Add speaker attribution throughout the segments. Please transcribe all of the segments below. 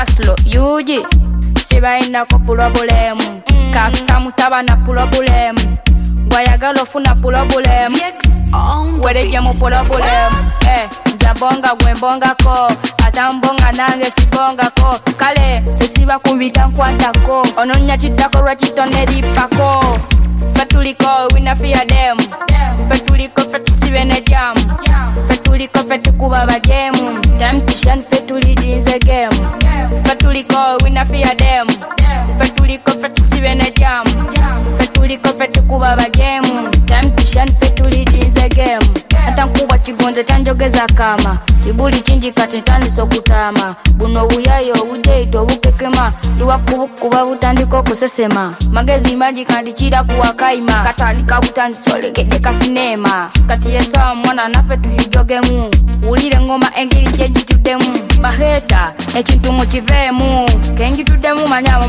Speaker 1: Paslo Yuji sibaina ko problem kasta mutaba na problem gwayagala ofuna problem wereja mu problem zabonga gwembonga ko atambonga nange sibonga ko kale sesiba kubita nkwatako ononya kitako lwakitoneri pako fatuliko wina fear them fatuliko fatusibene jam fatuliko fatukuba bajemu temptation fatuli dinze game fatuliko wina fear them fatuliko fatusibene jam fatuliko fatukuba bajemu temptation fatuli dinze game atankuba kigonze tanjogeza kama kibuli kinji katitani sokutama buno buyayo ujeito bukekema tuwakubukuba butandiko kusesema magezi maji kandikira kuwakaima katandika butandicholekede kasinema kati yesa mwana nafe tujijogemu ulire ngoma engiri jejitudemu baheta ekintu mukivemu kenjitudemu manyama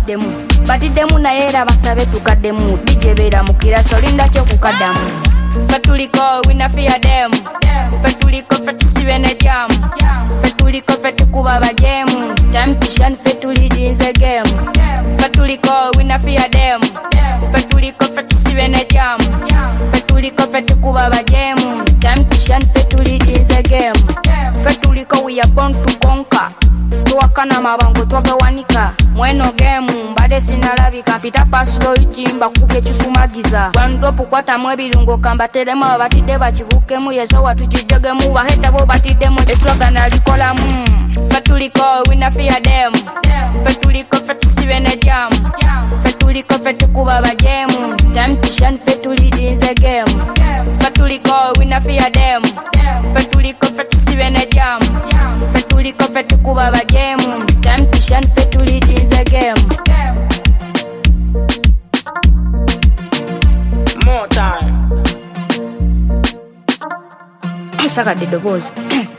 Speaker 1: batidemu na yera basabe tukademu dijebera mukira solinda kyo kukadamu fatuliko wina fear them fatuliko fatusibene jam fatuliko fatukuba bajemu temptation fatuli dinze game fatuliko wina fear them fatuliko fatusibene jam fatuliko fatukuba bajemu temptation fatuli dinze game fatuliko we are born to conquer tuwakana mabango twagawanika mweno game mbade sinalabika pita paslo ichimba kuke chusumagiza bandopu kwata mwebirungo kamba telema batide bachibukemu yeso watuchijogemu baheta bo batidemu eswaga nalikolamu fatuliko wina fear them fatuliko fatusibene jam fatuliko fatukuba bajemu temptation fatuli dinze game fatuliko wina fear them fatuliko fatusibene jam fatuliko fatukuba bajemu temptation fatuli dinze game more time saka de boss